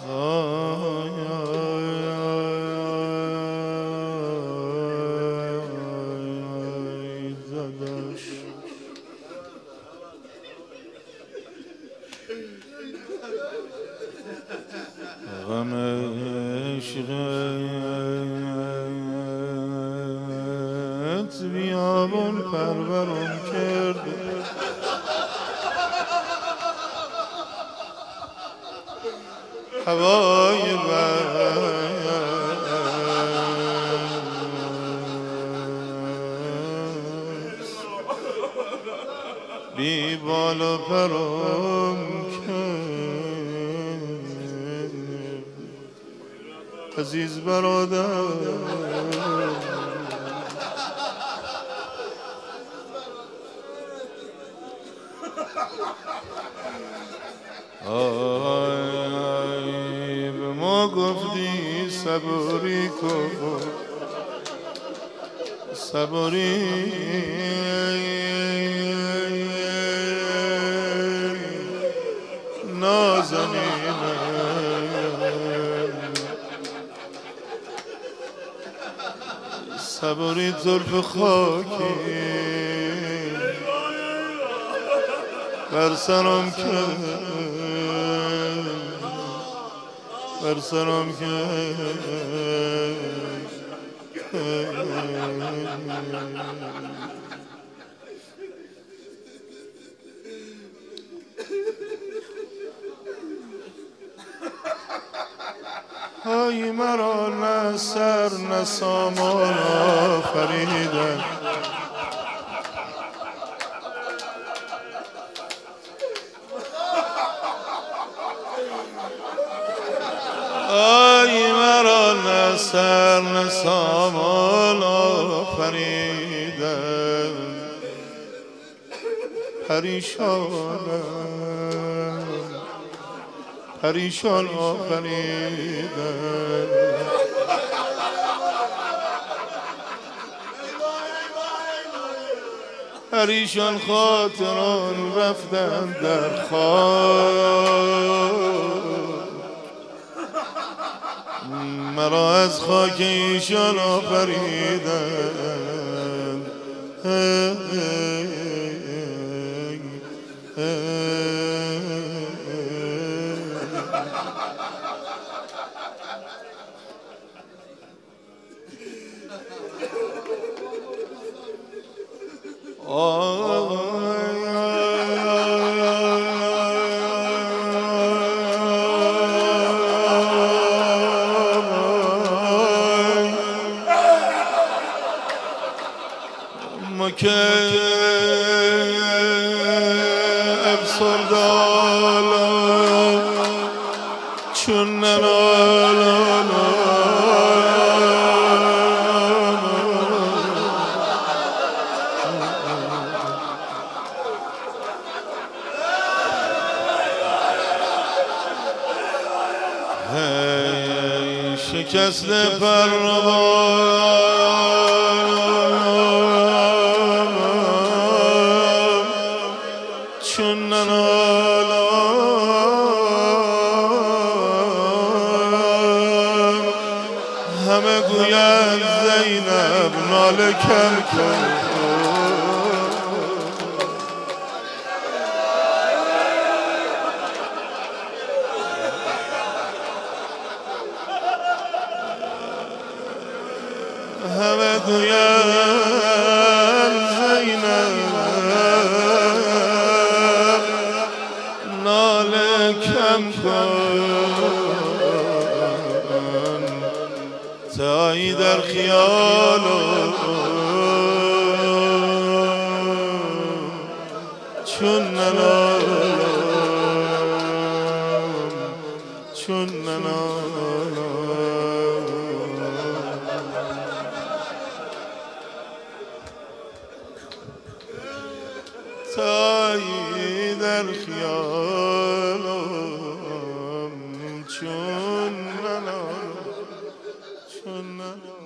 غم عشقت بیابان پرورم کرده هوای بس بی بال و پرم عزیز برادر آی به ما گفتی صبوری کن صبوری نازنینه صبوری طرف خاکی بر سرم که بر سرم که های مرا نه سر نه سامان آفریدن ای مرا نه سر نه سامان آفریدن پریشانم پریشان آفریدن پریشان خاطران رفتن در خواب مرا از خاک ایشان آفریدن ما که افسرده حالا چون ننالم شکست پروانم چون ننالم همه گویند زینب ناله کم کن همه گویند زینب ناله کم کن تایی در خیالم چون ننالم چون ننالم تایی در خیالم چون ننالم چون ننالم